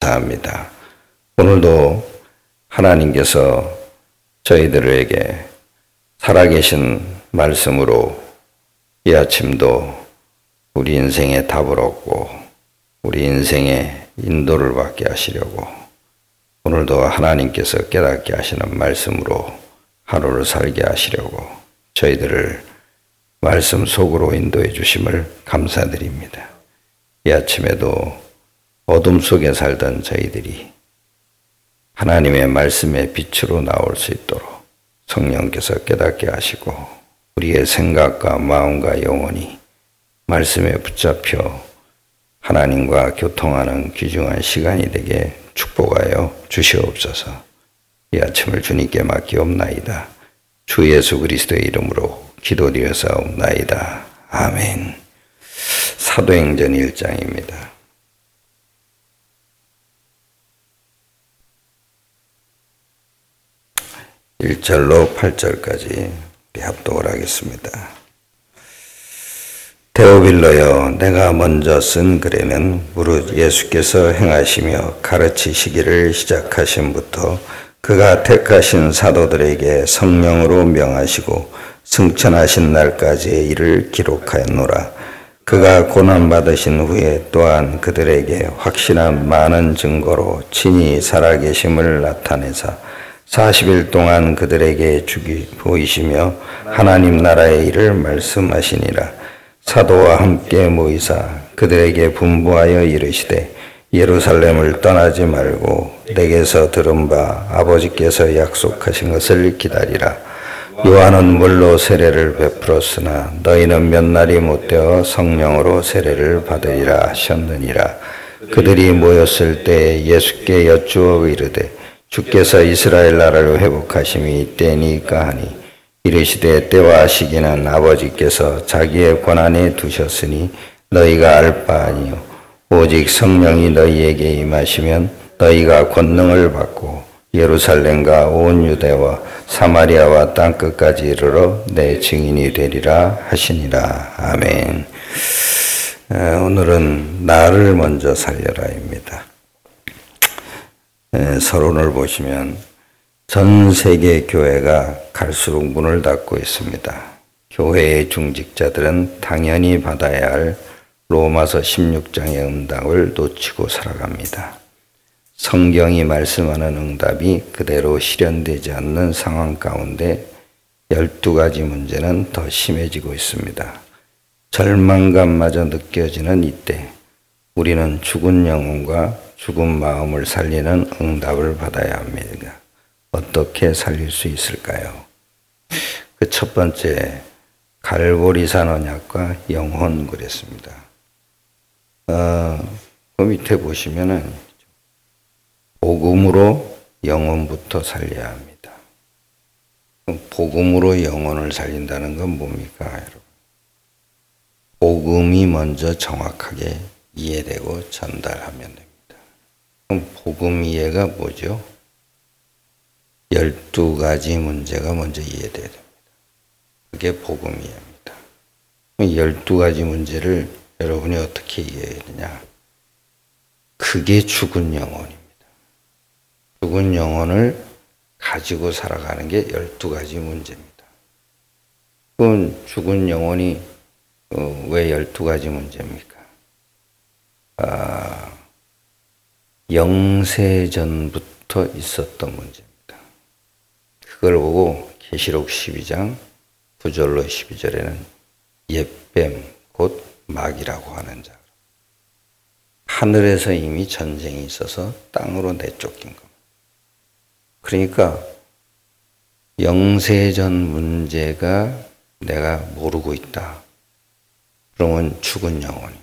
감사합니다. 오늘도 하나님께서 저희들에게 살아계신 말씀으로 이 아침도 우리 인생의 답을 얻고 우리 인생의 인도를 받게 하시려고 오늘도 하나님께서 깨닫게 하시는 말씀으로 하루를 살게 하시려고 저희들을 말씀 속으로 인도해 주심을 감사드립니다. 이 아침에도 어둠 속에 살던 저희들이 하나님의 말씀의 빛으로 나올 수 있도록 성령께서 깨닫게 하시고 우리의 생각과 마음과 영혼이 말씀에 붙잡혀 하나님과 교통하는 귀중한 시간이 되게 축복하여 주시옵소서. 이 아침을 주님께 맡기옵나이다. 주 예수 그리스도의 이름으로 기도드려사옵나이다. 아멘. 사도행전 1장입니다. 1절로 8절까지 합독을 하겠습니다. 데오빌로여, 내가 먼저 쓴 글에는 무릇 예수께서 행하시며 가르치시기를 시작하심부터 그가 택하신 사도들에게 성령으로 명하시고 승천하신 날까지의 일을 기록하였노라. 그가 고난받으신 후에 또한 그들에게 확실한 많은 증거로 친히 살아계심을 나타내사 40일 동안 그들에게 보이시며 하나님 나라의 일을 말씀하시니라. 사도와 함께 모이사 그들에게 분부하여 이르시되 예루살렘을 떠나지 말고 내게서 들은 바 아버지께서 약속하신 것을 기다리라. 요한은 물로 세례를 베풀었으나 너희는 몇 날이 못되어 성령으로 세례를 받으리라 하셨느니라. 그들이 모였을 때 예수께 여쭈어 이르되 주께서 이스라엘 나라를 회복하심이 이때니까 하니 이르시되 때와 시기는 아버지께서 자기의 권한에 두셨으니 너희가 알 바 아니요 오직 성령이 너희에게 임하시면 너희가 권능을 받고 예루살렘과 온 유대와 사마리아와 땅끝까지 이르러 내 증인이 되리라 하시니라. 아멘. 오늘은 나를 먼저 살려라입니다. 서론을 보시면 전 세계 교회가 갈수록 문을 닫고 있습니다. 교회의 중직자들은 당연히 받아야 할 로마서 16장의 응답을 놓치고 살아갑니다. 성경이 말씀하는 응답이 그대로 실현되지 않는 상황 가운데 12가지 문제는 더 심해지고 있습니다. 절망감마저 느껴지는 이때 우리는 죽은 영혼과 죽은 마음을 살리는 응답을 받아야 합니다. 어떻게 살릴 수 있을까요? 그 첫 번째, 갈보리산 언약과 영혼 그랬습니다. 그 밑에 보시면은 복음으로 영혼부터 살려야 합니다. 복음으로 영혼을 살린다는 건 뭡니까, 여러분? 복음이 먼저 정확하게 이해되고 전달하면 됩니다. 그럼 복음 이해가 뭐죠? 12가지 문제가 먼저 이해돼야 됩니다. 그게 복음 이해입니다. 12가지 문제를 여러분이 어떻게 이해해야 되냐? 그게 죽은 영혼입니다. 죽은 영혼을 가지고 살아가는 게 12가지 문제입니다. 그건 죽은 영혼이 왜 12가지 문제입니까? 영세전부터 있었던 문제입니다. 그걸 보고 계시록 12장 9절로 12절에는 옛뱀 곧 마귀라고 하는 자. 하늘에서 이미 전쟁이 있어서 땅으로 내쫓긴 겁니다. 그러니까 영세전 문제가 내가 모르고 있다. 그러면 죽은 영혼입니다.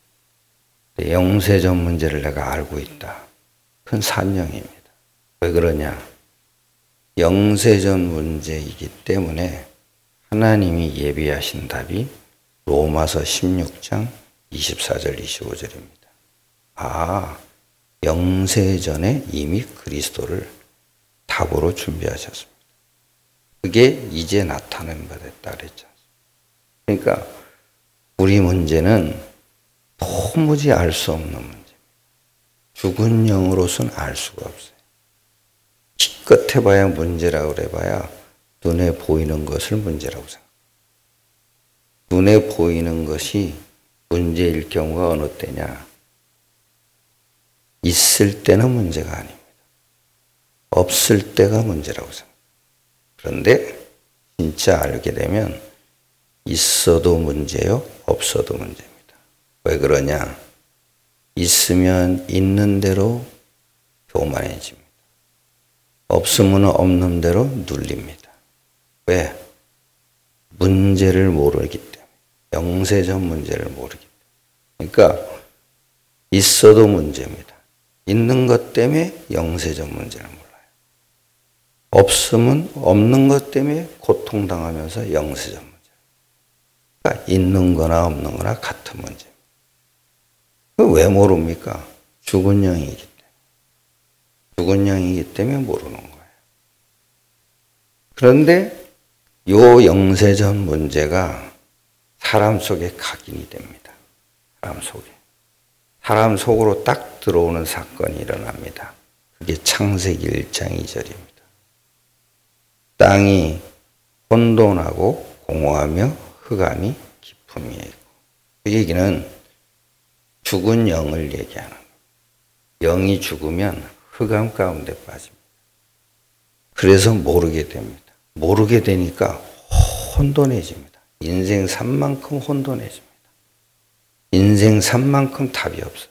영세전 문제를 내가 알고 있다. 그건 산영입니다. 왜 그러냐? 영세전 문제이기 때문에 하나님이 예비하신 답이 로마서 16장 24절 25절입니다. 영세전에 이미 그리스도를 답으로 준비하셨습니다. 그게 이제 나타낸 바 됐다 그랬죠. 그러니까 우리 문제는 도무지 알 수 없는 문제입니다. 죽은 영으로서는 알 수가 없어요. 기껏 해봐야 문제라고 그래봐야 눈에 보이는 것을 문제라고 생각해요. 눈에 보이는 것이 문제일 경우가 어느 때냐? 있을 때는 문제가 아닙니다. 없을 때가 문제라고 생각해요. 그런데 진짜 알게 되면 있어도 문제요, 없어도 문제입니다. 왜 그러냐? 있으면 있는 대로 교만해집니다. 없으면 없는 대로 눌립니다. 왜? 문제를 모르기 때문에. 영세전 문제를 모르기 때문에. 그러니까 있어도 문제입니다. 있는 것 때문에 영세전 문제를 몰라요. 없으면 없는 것 때문에 고통당하면서 영세전 문제. 그러니까 있는 거나 없는 거나 같은 문제입니다. 왜 모릅니까? 죽은 영이기 때문에. 죽은 영이기 때문에 모르는 거예요. 그런데 요 영세전 문제가 사람 속에 각인이 됩니다. 사람 속에. 사람 속으로 딱 들어오는 사건이 일어납니다. 그게 창세기 1장 2절입니다. 땅이 혼돈하고 공허하며 흑암이 깊음이 있고. 그 얘기는 죽은 영을 얘기하는 거예요. 영이 죽으면 흑암 가운데 빠집니다. 그래서 모르게 됩니다. 모르게 되니까 혼돈해집니다. 인생 산만큼 혼돈해집니다. 인생 산만큼 답이 없어져요.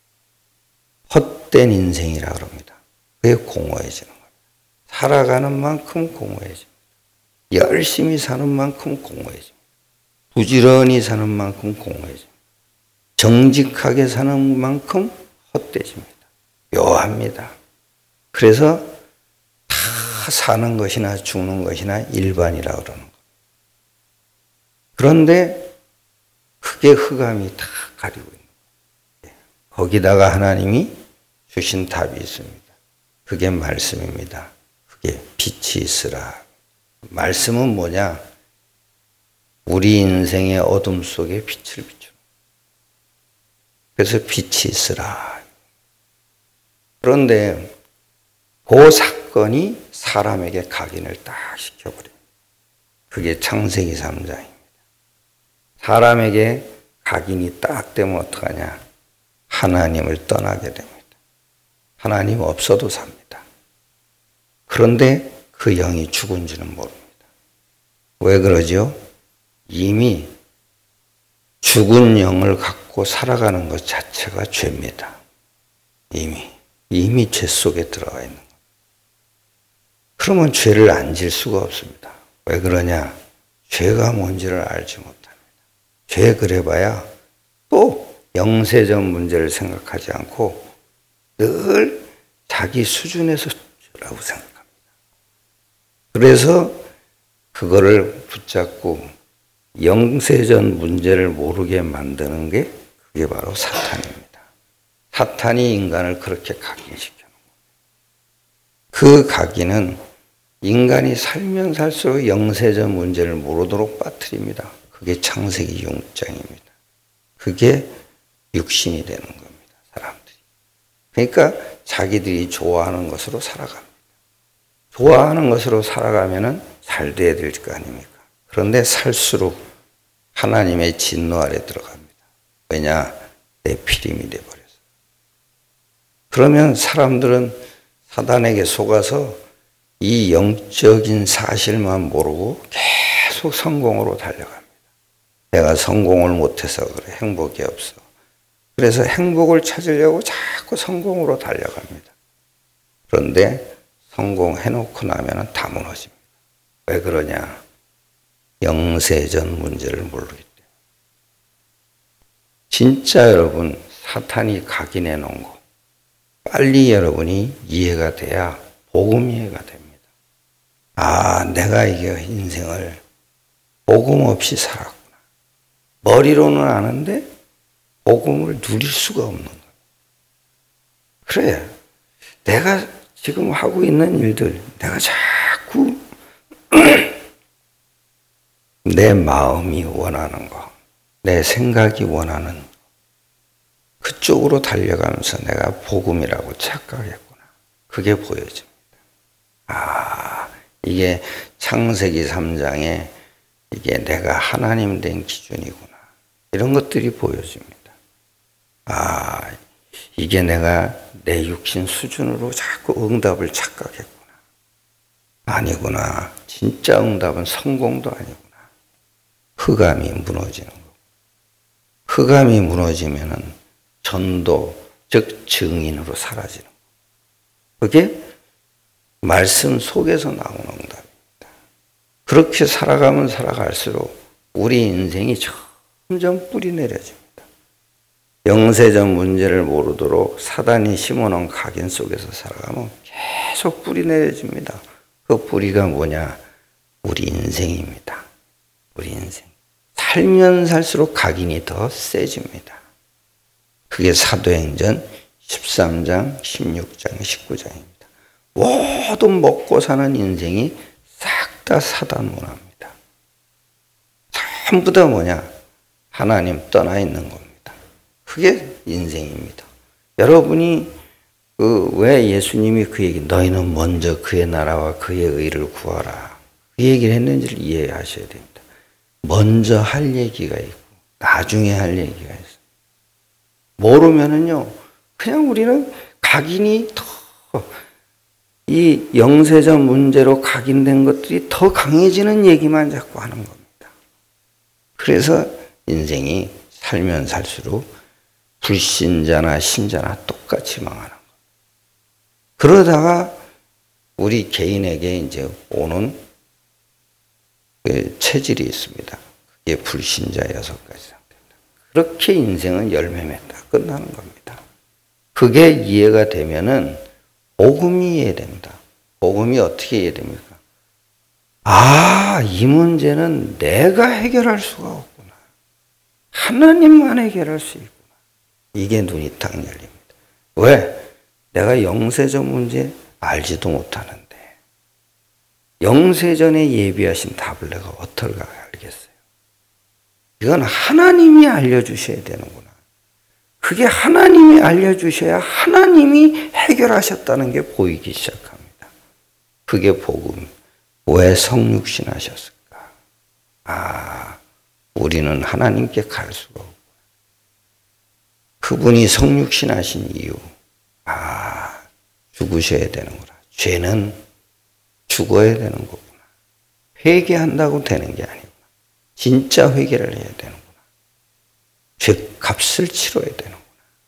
헛된 인생이라 그럽니다. 그게 공허해지는 겁니다. 살아가는 만큼 공허해집니다. 열심히 사는 만큼 공허해집니다. 부지런히 사는 만큼 공허해집니다. 정직하게 사는 만큼 헛되집니다. 묘합니다. 그래서 다 사는 것이나 죽는 것이나 일반이라고 그러는 거예요. 그런데 크게 흑암이 다 가리고 있는 거예요. 거기다가 하나님이 주신 답이 있습니다. 그게 말씀입니다. 그게 빛이 있으라. 말씀은 뭐냐? 우리 인생의 어둠 속에 빛을 비추는. 그래서 빛이 있으라. 그런데 그 사건이 사람에게 각인을 딱 시켜버려요. 그게 창세기 3장입니다. 사람에게 각인이 딱 되면 어떡하냐? 하나님을 떠나게 됩니다. 하나님 없어도 삽니다. 그런데 그 영이 죽은지는 모릅니다. 왜 그러죠? 이미 죽은 영을 갖고 살아가는 것 자체가 죄입니다. 이미 죄 속에 들어가 있는 겁니다. 그러면 죄를 안 질 수가 없습니다. 왜 그러냐? 죄가 뭔지를 알지 못합니다. 죄 그래봐야 또 영세전 문제를 생각하지 않고 늘 자기 수준에서 죄라고 생각합니다. 그래서 그거를 붙잡고 영세전 문제를 모르게 만드는 게 그게 바로 사탄입니다. 사탄이 인간을 그렇게 각인시켜놓은 겁니다. 그 각인은 인간이 살면 살수록 영세전 문제를 모르도록 빠뜨립니다. 그게 창세기 6장입니다. 그게 육신이 되는 겁니다. 사람들이. 그러니까 자기들이 좋아하는 것으로 살아갑니다. 좋아하는 것으로 살아가면은 잘 돼야 될 거 아닙니까? 그런데 살수록 하나님의 진노 아래 들어갑니다. 왜냐? 내 피림이 돼버려서. 그러면 사람들은 사단에게 속아서 이 영적인 사실만 모르고 계속 성공으로 달려갑니다. 내가 성공을 못해서 그래. 행복이 없어. 그래서 행복을 찾으려고 자꾸 성공으로 달려갑니다. 그런데 성공해놓고 나면 다 무너집니다. 왜 그러냐? 영세전 문제를 모르기 때문에. 진짜 여러분 사탄이 각인해 놓은 거 빨리 여러분이 이해가 돼야 복음 이해가 됩니다. 아, 내가 이게 인생을 복음 없이 살았구나. 머리로는 아는데 복음을 누릴 수가 없는 거예요. 그래, 내가 지금 하고 있는 일들, 내가 자꾸 내 마음이 원하는 거, 내 생각이 원하는 거, 그쪽으로 달려가면서 내가 복음이라고 착각했구나. 그게 보여집니다. 이게 창세기 3장에 이게 내가 하나님 된 기준이구나. 이런 것들이 보여집니다. 이게 내가 내 육신 수준으로 자꾸 응답을 착각했구나. 아니구나. 진짜 응답은 성공도 아니구나. 흑암이 무너지는 거. 흑암이 무너지면은 전도, 즉 증인으로 사라지는 거. 그게 말씀 속에서 나오는 응답입니다. 그렇게 살아가면 살아갈수록 우리 인생이 점점 뿌리 내려집니다. 영세전 문제를 모르도록 사단이 심어놓은 각인 속에서 살아가면 계속 뿌리 내려집니다. 그 뿌리가 뭐냐? 우리 인생입니다. 우리 인생. 살면 살수록 각인이 더 세집니다. 그게 사도행전 13장, 16장, 19장입니다. 모든 먹고 사는 인생이 싹 다 사단 문화입니다. 전부 다 뭐냐? 하나님 떠나 있는 겁니다. 그게 인생입니다. 여러분이 왜 예수님이 그 얘기, 너희는 먼저 그의 나라와 그의 의를 구하라. 그 얘기를 했는지를 이해하셔야 됩니다. 먼저 할 얘기가 있고, 나중에 할 얘기가 있어요. 모르면은요, 그냥 우리는 각인이 이 영세전 문제로 각인된 것들이 더 강해지는 얘기만 자꾸 하는 겁니다. 그래서 인생이 살면 살수록 불신자나 신자나 똑같이 망하는 거예요. 그러다가 우리 개인에게 이제 오는 체질이 있습니다. 그게 불신자 6가지 상태입니다. 그렇게 인생은 열매 맺다 끝나는 겁니다. 그게 이해가 되면은 복음이 이해됩니다. 복음이 어떻게 이해됩니까? 이 문제는 내가 해결할 수가 없구나. 하나님만 해결할 수 있구나. 이게 눈이 딱 열립니다. 왜? 내가 영세전 문제 알지도 못하는데 영세전에 예비하신 답을 내가 어떻게 알겠어요? 이건 하나님이 알려주셔야 되는구나. 그게 하나님이 알려주셔야 하나님이 해결하셨다는 게 보이기 시작합니다. 그게 복음. 왜 성육신 하셨을까? 우리는 하나님께 갈 수가 없고 그분이 성육신 하신 이유. 죽으셔야 되는구나. 죄는 죽어야 되는 거구나. 회개한다고 되는 게 아니구나. 진짜 회개를 해야 되는구나. 죄값을 치러야 되는구나.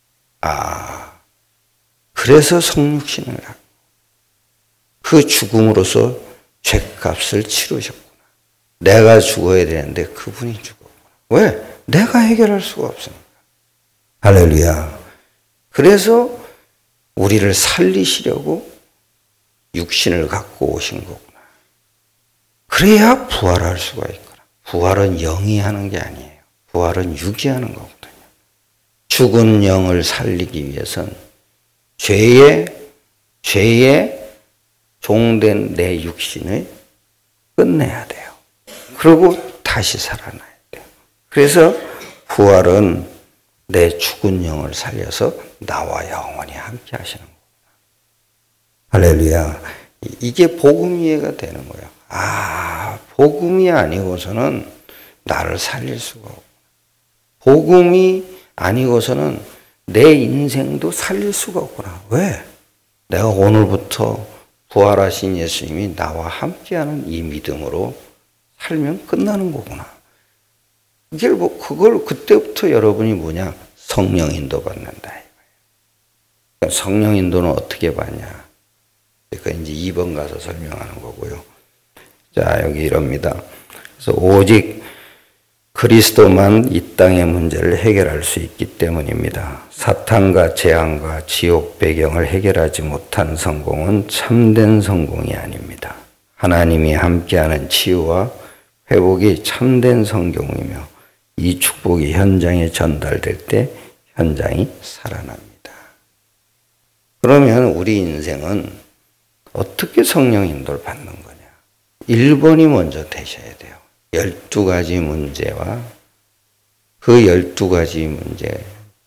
그래서 성육신을 하고 그 죽음으로써 죄값을 치르셨구나. 내가 죽어야 되는데 그분이 죽었구나. 왜? 내가 해결할 수가 없으니까. 할렐루야. 그래서 우리를 살리시려고 육신을 갖고 오신 거구나. 그래야 부활할 수가 있구나. 부활은 영이 하는 게 아니에요. 부활은 육이 하는 거거든요. 죽은 영을 살리기 위해선 죄의 종된 내 육신을 끝내야 돼요. 그리고 다시 살아나야 돼요. 그래서 부활은 내 죽은 영을 살려서 나와 영원히 함께 하시는 거구나. 할렐루야. 이게 복음 이해가 되는 거예요. 복음이 아니고서는 나를 살릴 수가 없고 복음이 아니고서는 내 인생도 살릴 수가 없구나. 왜? 내가 오늘부터 부활하신 예수님이 나와 함께하는 이 믿음으로 살면 끝나는 거구나. 그걸 그때부터 여러분이 뭐냐? 성령 인도 받는다. 성령 인도는 어떻게 받냐? 그러니까 이제 2번 가서 설명하는 거고요. 자, 여기 이럽니다. 그래서 오직 그리스도만 이 땅의 문제를 해결할 수 있기 때문입니다. 사탄과 재앙과 지옥 배경을 해결하지 못한 성공은 참된 성공이 아닙니다. 하나님이 함께하는 치유와 회복이 참된 성공이며 이 축복이 현장에 전달될 때 현장이 살아납니다. 그러면 우리 인생은 어떻게 성령 인도를 받는 거냐? 1번이 먼저 되셔야 돼요. 12가지 문제와 그 12가지 문제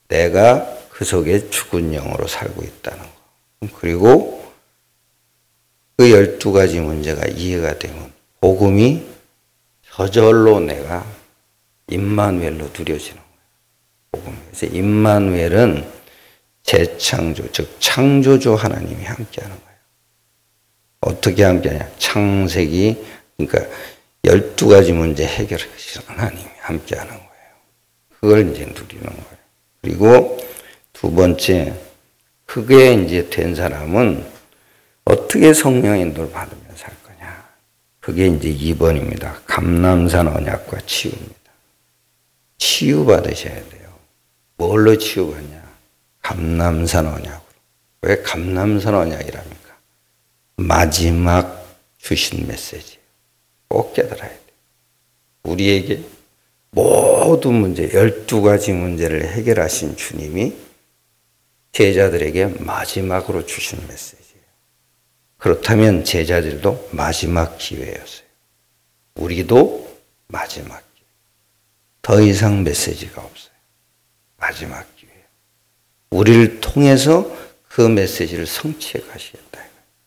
내가 그 속에 죽은 영으로 살고 있다는 거. 그리고 그 12가지 문제가 이해가 되면 복음이 저절로 내가 임마누엘로 누려지는 거예요. 복음이. 그래서 임마누엘은 재창조, 즉 창조주 하나님이 함께하는 거예요. 어떻게 함께하냐? 창세기, 그러니까 12가지 문제 해결하시는 하나님이 함께하는 거예요. 그걸 이제 누리는 거예요. 그리고 두 번째, 그게 이제 된 사람은 어떻게 성령의 인도를 받으며 살 거냐? 그게 이제 2번입니다. 감람산 언약과 치유입니다. 치유 받으셔야 돼요. 뭘로 치유받냐? 감람산 언약으로. 왜 감람산 언약이랍니까? 마지막 주신 메시지예요. 꼭 깨달아야 돼요. 우리에게 모든 문제, 12가지 문제를 해결하신 주님이 제자들에게 마지막으로 주신 메시지예요. 그렇다면 제자들도 마지막 기회였어요. 우리도 마지막 기회. 더 이상 메시지가 없어요. 마지막 기회. 우리를 통해서 그 메시지를 성취해 가시겠다.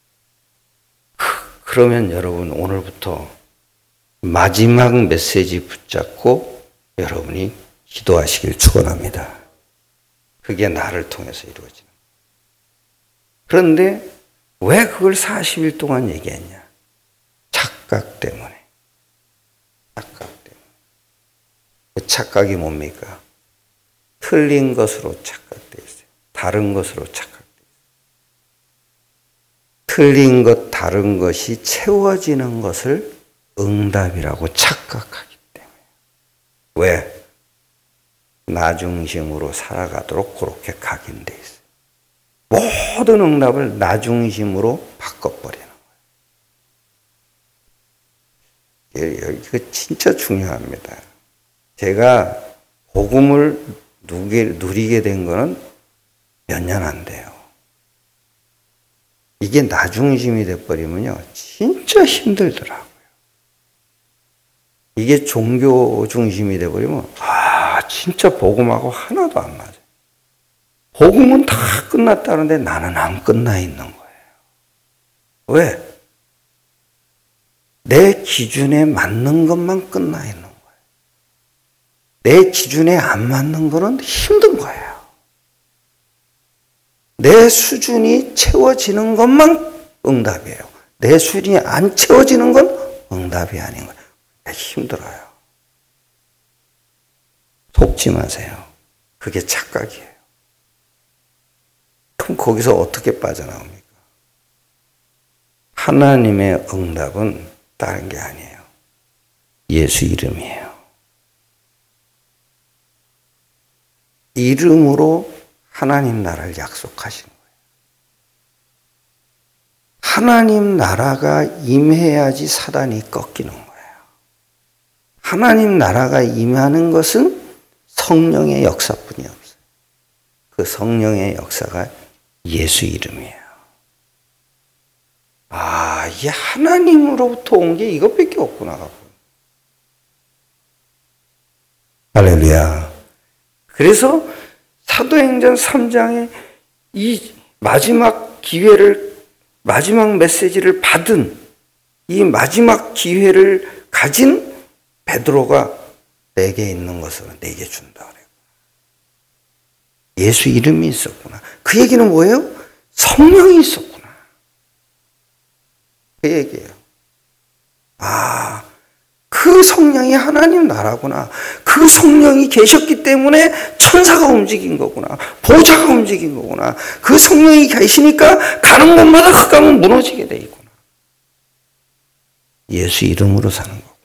그러면 여러분 오늘부터 마지막 메시지 붙잡고 여러분이 기도하시길 축원합니다. 그게 나를 통해서 이루어지는 거예요. 그런데 왜 그걸 40일 동안 얘기했냐? 착각 때문에. 착각 때문에. 그 착각이 뭡니까? 틀린 것으로 착각되어 있어요. 다른 것으로 착각되어 있어요. 틀린 것, 다른 것이 채워지는 것을 응답이라고 착각하기 때문에. 왜? 나 중심으로 살아가도록 그렇게 각인되어 있어요. 모든 응답을 나 중심으로 바꿔버리는 거예요. 이거 진짜 중요합니다. 제가 복음을 누리게 된 거는 몇 년 안 돼요. 이게 나 중심이 돼버리면요, 진짜 힘들더라고요. 이게 종교 중심이 돼버리면, 진짜 복음하고 하나도 안 맞아요. 복음은 다 끝났다는데 나는 안 끝나 있는 거예요. 왜? 내 기준에 맞는 것만 끝나 있는 거예요. 내 기준에 안 맞는 거는 힘든 거예요. 내 수준이 채워지는 것만 응답이에요. 내 수준이 안 채워지는 건 응답이 아닌 거예요. 힘들어요. 속지 마세요. 그게 착각이에요. 그럼 거기서 어떻게 빠져나옵니까? 하나님의 응답은 다른 게 아니에요. 예수 이름이에요. 이름으로 하나님 나라를 약속하신 거예요. 하나님 나라가 임해야지 사단이 꺾이는 거예요. 하나님 나라가 임하는 것은 성령의 역사뿐이 없어요. 그 성령의 역사가 예수 이름이에요. 이게 하나님으로부터 온 게 이것밖에 없구나. 할렐루야. 그래서 사도행전 3장에 이 마지막 기회를, 마지막 메시지를 받은 이 마지막 기회를 가진 베드로가 내게 있는 것을 내게 준다 그래요. 예수 이름이 있었구나. 그 얘기는 뭐예요? 성령이 있었구나. 그 얘기예요. 그 성령이 하나님 나라구나. 그 성령이 계셨기 때문에 천사가 움직인 거구나. 보좌가 움직인 거구나. 그 성령이 계시니까 가는 곳마다 흑암은 무너지게 돼 있구나. 예수 이름으로 사는 거구나.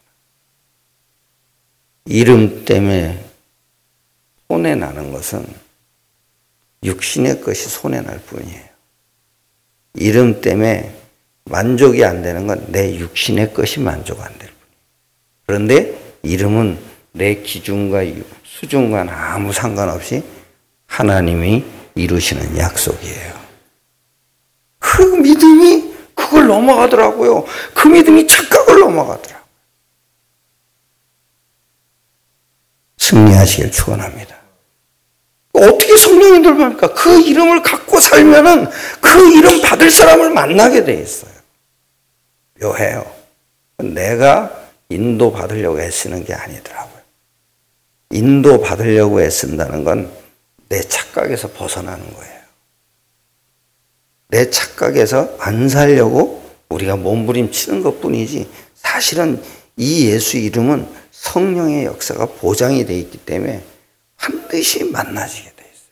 이름 때문에 손해나는 것은 육신의 것이 손해날 뿐이에요. 이름 때문에 만족이 안 되는 건 내 육신의 것이 만족 안 될 뿐이에요. 그런데 이름은 내 기준과 수준과 아무 상관없이 하나님이 이루시는 약속이에요. 그 믿음이 그걸 넘어가더라고요. 그 믿음이 착각을 넘어가더라고요. 승리하시길 축원합니다. 어떻게 성령이 돌보합니까? 그 이름을 갖고 살면은 그 이름 받을 사람을 만나게 돼 있어요. 묘해요. 내가 인도 받으려고 애쓰는 게 아니더라고요. 인도 받으려고 애쓴다는 건 내 착각에서 벗어나는 거예요. 내 착각에서 안 살려고 우리가 몸부림치는 것뿐이지 사실은 이 예수 이름은 성령의 역사가 보장이 되어 있기 때문에 반드시 만나지게 돼 있어요.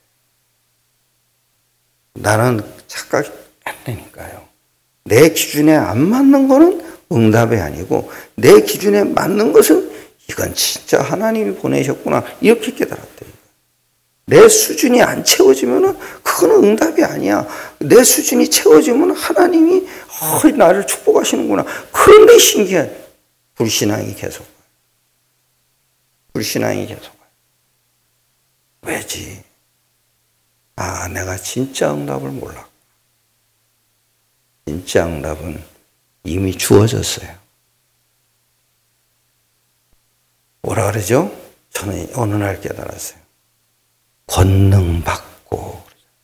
나는 착각이 안 되니까요. 내 기준에 안 맞는 거는 응답이 아니고 내 기준에 맞는 것은 이건 진짜 하나님이 보내셨구나 이렇게 깨달았대요. 내 수준이 안 채워지면은 그거는 응답이 아니야. 내 수준이 채워지면 하나님이 나를 축복하시는구나. 그런데 신기해. 불신앙이 계속. 불신앙이 계속. 왜지? 내가 진짜 응답을 몰랐구나. 진짜 응답은 이미 주어졌어요. 뭐라 그러죠? 저는 어느 날 깨달았어요. 권능 받고.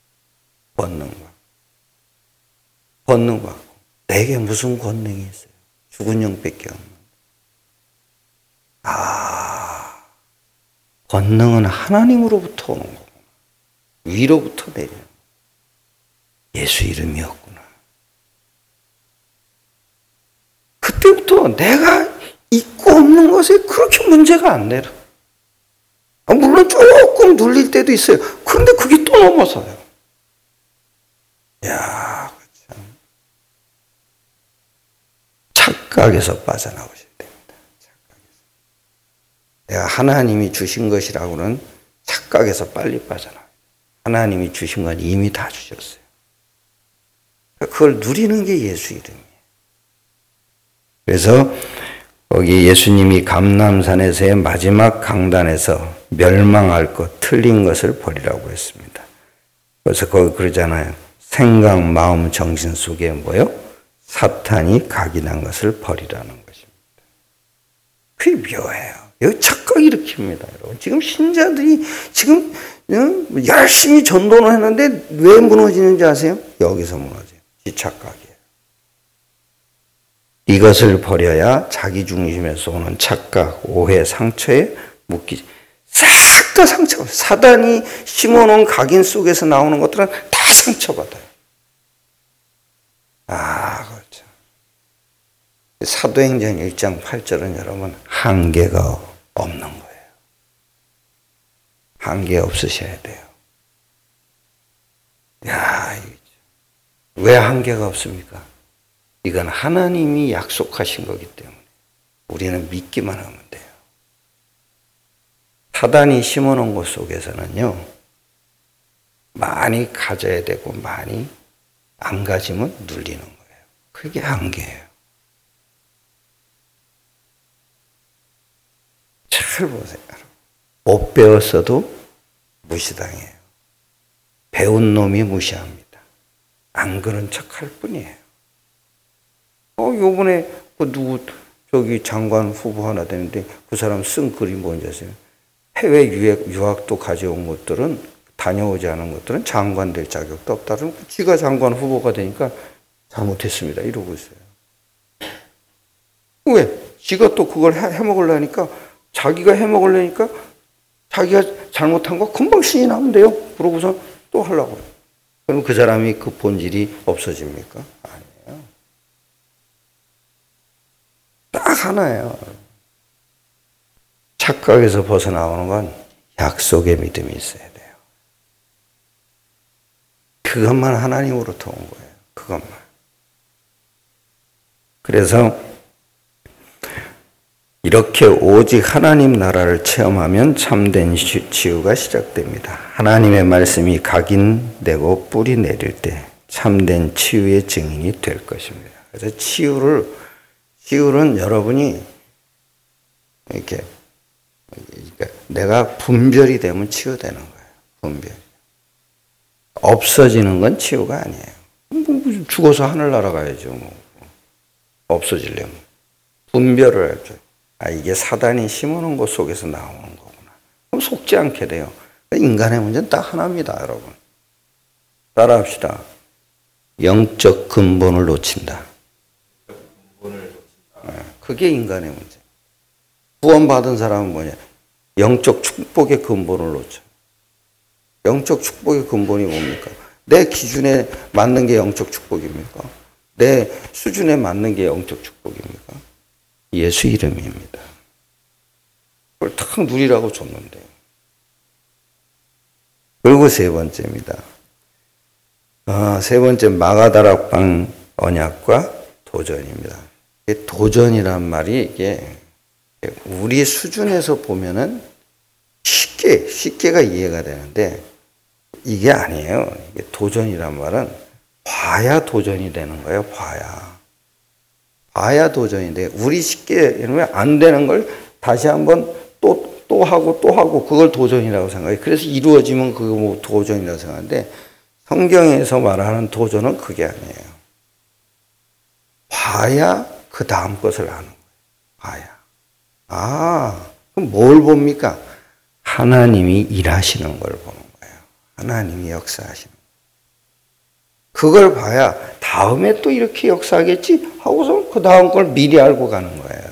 내게 무슨 권능이 있어요? 죽은 영밖에 없는. 권능은 하나님으로부터 오는 거구나. 위로부터 내리는 예수 이름이었구나. 그때부터 내가 있고 없는 것에 그렇게 문제가 안 되라. 물론 조금 눌릴 때도 있어요. 그런데 그게 또 넘어서요. 야, 참. 착각에서 빠져나오셔야 됩니다. 착각에서. 내가 하나님이 주신 것이라고는 착각에서 빨리 빠져나와요. 하나님이 주신 건 이미 다 주셨어요. 그걸 누리는 게 예수 이름이에요. 그래서 거기 예수님이 감람산에서의 마지막 강단에서 멸망할 것, 틀린 것을 버리라고 했습니다. 그래서 거기 그러잖아요. 생각, 마음, 정신 속에 뭐요? 사탄이 각인한 것을 버리라는 것입니다. 그게 묘해요. 여기 착각 일으킵니다, 여러분. 지금 신자들이 지금 열심히 전도를 했는데 왜 무너지는지 아세요? 여기서 무너져요. 지 착각이에요. 이것을 버려야 자기 중심에서 오는 착각, 오해, 상처에 묶이지. 싹 다 상처. 사단이 심어놓은 각인 속에서 나오는 것들은 다 상처받아요. 그렇죠. 사도행전 1장 8절은 여러분 한계가 없는 거예요. 한계 없으셔야 돼요. 왜 한계가 없습니까? 이건 하나님이 약속하신 거기 때문에 우리는 믿기만 하면 돼요. 사단이 심어놓은 것 속에서는요, 많이 가져야 되고 많이 안 가지면 눌리는 거예요. 그게 한계예요. 잘 보세요. 못 배웠어도 무시당해요. 배운 놈이 무시합니다. 안 그런 척할 뿐이에요. 요번에 저기 장관 후보 하나 되는데 그 사람 쓴 글이 뭔지 아세요? 해외 유학도 가져온 것들은, 다녀오지 않은 것들은 장관 될 자격도 없다는, 지가 장관 후보가 되니까 잘못했습니다 이러고 있어요. 왜? 지가 또 그걸 해먹으려니까, 자기가 해먹으려니까 자기가 잘못한 거 금방 신이 나면 돼요. 그러고서 또 하려고 해요. 그럼 그 사람이 그 본질이 없어집니까? 아니에요. 딱 하나예요. 착각에서 벗어나오는 건 약속의 믿음이 있어야 돼요. 그것만 하나님으로부터 온 거예요. 그것만. 그래서 이렇게 오직 하나님 나라를 체험하면 참된 치유가 시작됩니다. 하나님의 말씀이 각인되고 뿌리 내릴 때 참된 치유의 증인이 될 것입니다. 그래서 치유는 여러분이 이렇게 내가 분별이 되면 치유되는 거예요. 분별. 없어지는 건 치유가 아니에요. 죽어서 하늘 날아가야죠. 없어지려면. 분별을 해줘요. 이게 사단이 심어놓은 것 속에서 나오는 거구나. 그럼 속지 않게 돼요. 인간의 문제는 딱 하나입니다, 여러분. 따라합시다. 영적 근본을 놓친다. 그게 인간의 문제. 구원받은 사람은 뭐냐? 영적 축복의 근본을 놓쳐. 영적 축복의 근본이 뭡니까? 내 기준에 맞는 게 영적 축복입니까? 내 수준에 맞는 게 영적 축복입니까? 예수 이름입니다. 그걸 탁 누리라고 줬는데. 그리고 세 번째입니다. 세 번째 마가다락방 언약과 도전입니다. 도전이란 말이 이게 우리 수준에서 보면은 쉽게가 이해가 되는데 이게 아니에요. 이게 도전이란 말은 봐야 도전이 되는 거예요. 봐야 도전이 돼. 우리 쉽게 이러면 안 되는 걸 다시 한번 또 하고 그걸 도전이라고 생각해요. 그래서 이루어지면 그거 뭐 도전이라고 생각하는데 성경에서 말하는 도전은 그게 아니에요. 봐야 그 다음 것을 아는 거예요. 봐야. 그럼 뭘 봅니까? 하나님이 일하시는 걸 보는 거예요. 하나님이 역사하시는 거예요. 그걸 봐야 다음에 또 이렇게 역사하겠지 하고서 그 다음 걸 미리 알고 가는 거예요.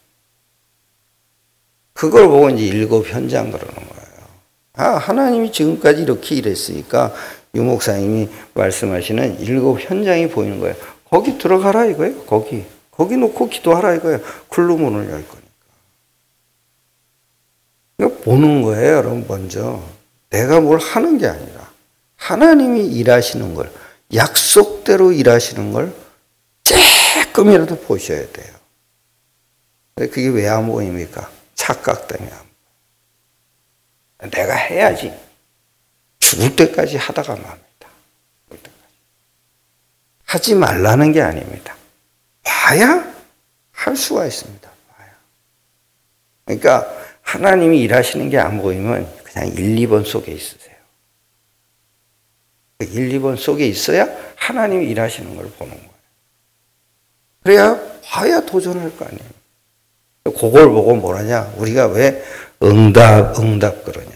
그걸 보고 이제 7 현장 그러는 거예요. 하나님이 지금까지 이렇게 일했으니까 유 목사님이 말씀하시는 7 현장이 보이는 거예요. 거기 들어가라 이거예요. 거기 놓고 기도하라 이거예요. 글로 문을 열 거니까. 이거 보는 거예요, 여러분. 먼저 내가 뭘 하는 게 아니라 하나님이 일하시는 걸, 약속대로 일하시는 걸 조금이라도 보셔야 돼요. 그게 왜 안 보입니까? 착각 때문에 안 보여요. 내가 해야지. 죽을 때까지 하다가 맙니다. 하지 말라는 게 아닙니다. 봐야 할 수가 있습니다. 봐야. 그러니까 하나님이 일하시는 게 안 보이면 그냥 1, 2번 속에 있으세요. 1, 2번 속에 있어야 하나님이 일하시는 걸 보는 거예요. 그래야 봐야 도전할 거 아니에요. 그걸 보고 뭐라냐? 우리가 왜 응답 그러냐?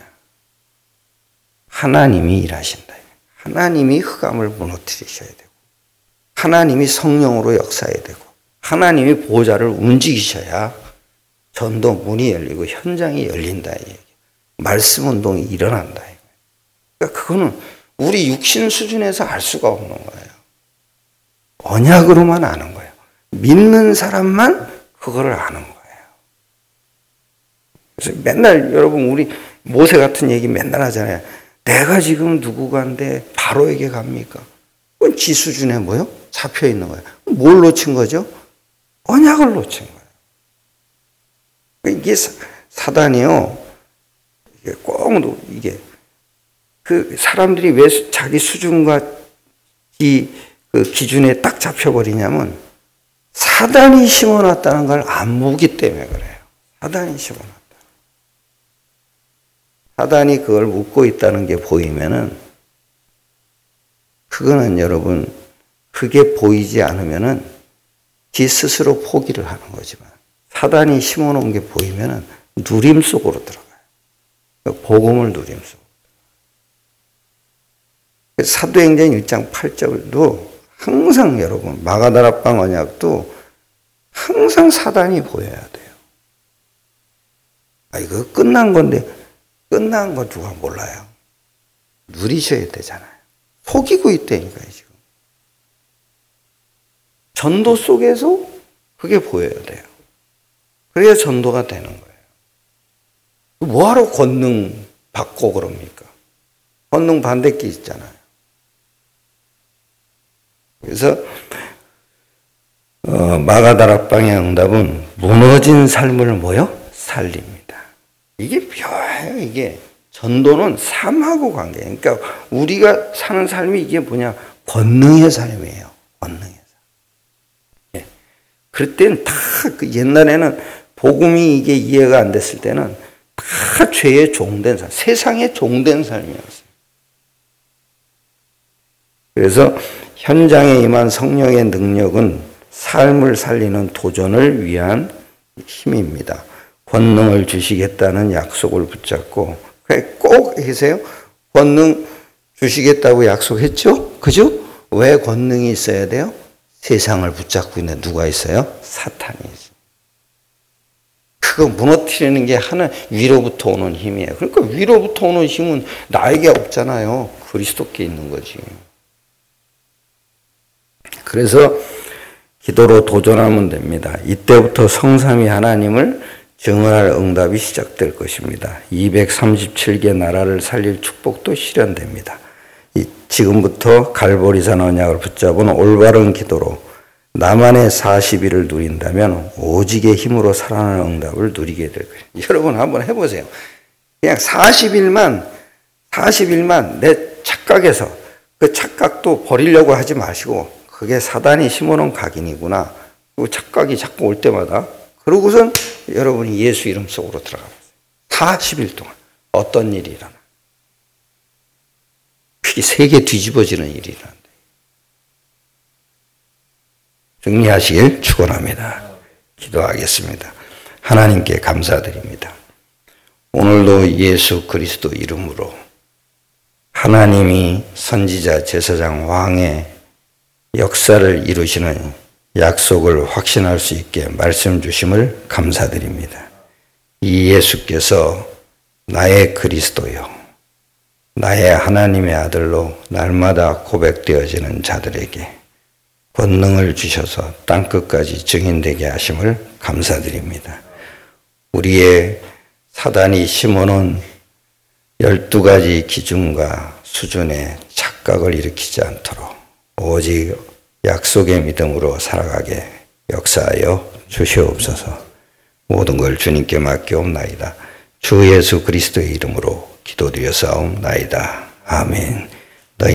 하나님이 일하신다. 하나님이 흑암을 무너뜨리셔야 되고 하나님이 성령으로 역사해야 되고 하나님이 보좌를 움직이셔야 전도 문이 열리고 현장이 열린다. 말씀 운동이 일어난다. 그러니까 그거는 우리 육신 수준에서 알 수가 없는 거예요. 언약으로만 아는 거예요. 믿는 사람만 그거를 아는 거예요. 그래서 맨날 여러분 우리 모세 같은 얘기 맨날 하잖아요. 내가 지금 누구간데 바로에게 갑니까? 그건 지 수준에 뭐요? 잡혀 있는 거예요. 뭘 놓친 거죠? 언약을 놓친 거예요. 이게 사단이요. 이게 꼭 이게 그 사람들이 왜 자기 수준과 그 기준에 딱 잡혀버리냐면 사단이 심어놨다는 걸 안 보기 때문에 그래요. 사단이 심어놨다. 사단이 그걸 묻고 있다는 게 보이면은 그거는 여러분 그게 보이지 않으면은 지 스스로 포기를 하는 거지만 사단이 심어놓은 게 보이면은 누림 속으로 들어가요. 복음을 누림 속으로. 사도행전 1장 8절도 항상 여러분 마가다락방 언약도 항상 사단이 보여야 돼요. 이거 끝난 건데 끝난 거 누가 몰라요. 누리셔야 되잖아요. 속이고 있다니까요, 지금. 전도 속에서 그게 보여야 돼요. 그래야 전도가 되는 거예요. 뭐하러 권능 받고 그럽니까? 권능 반대기 있잖아요. 그래서 마가다락방의 응답은 무너진 삶을 뭐요? 살립니다. 이게 묘해요. 이게 전도는 삶하고 관계. 그러니까 우리가 사는 삶이 이게 뭐냐? 권능의 삶이에요. 권능의 삶. 예. 그럴 땐 다 그 옛날에는 복음이 이게 이해가 안 됐을 때는 다 죄의 종된 삶, 세상의 종된 삶이었어요. 그래서 현장에 임한 성령의 능력은 삶을 살리는 도전을 위한 힘입니다. 권능을 주시겠다는 약속을 붙잡고 꼭 계세요. 권능 주시겠다고 약속했죠? 그죠? 왜 권능이 있어야 돼요? 세상을 붙잡고 있는 누가 있어요? 사탄이 있어요. 그거 무너뜨리는 게 하나 위로부터 오는 힘이에요. 그러니까 위로부터 오는 힘은 나에게 없잖아요. 그리스도께 있는 거지. 그래서 기도로 도전하면 됩니다. 이때부터 성삼위 하나님을 증언할 응답이 시작될 것입니다. 237개 나라를 살릴 축복도 실현됩니다. 지금부터 갈보리산 언약을 붙잡은 올바른 기도로 나만의 40일을 누린다면 오직의 힘으로 살아나는 응답을 누리게 될 거예요. 여러분 한번 해보세요. 그냥 40일만 내 착각에서 그 착각도 버리려고 하지 마시고 그게 사단이 심어놓은 각인이구나. 그 착각이 자꾸 올 때마다 그러고선 여러분이 예수 이름 속으로 들어가 보세요. 40일 동안 어떤 일이 일어나. 그게 세계 뒤집어지는 일이 일어난다. 승리하시길 축원합니다. 기도하겠습니다. 하나님께 감사드립니다. 오늘도 예수 그리스도 이름으로 하나님이 선지자, 제사장, 왕의 역사를 이루시는 약속을 확신할 수 있게 말씀 주심을 감사드립니다. 이 예수께서 나의 그리스도요, 나의 하나님의 아들로 날마다 고백되어지는 자들에게 권능을 주셔서 땅끝까지 증인되게 하심을 감사드립니다. 우리의 사단이 심어놓은 12가지 기준과 수준의 착각을 일으키지 않도록 오직 약속의 믿음으로 살아가게 역사하여 주시옵소서. 모든 걸 주님께 맡기옵나이다. 주 예수 그리스도의 이름으로 기도드려 싸움나이다. 아멘.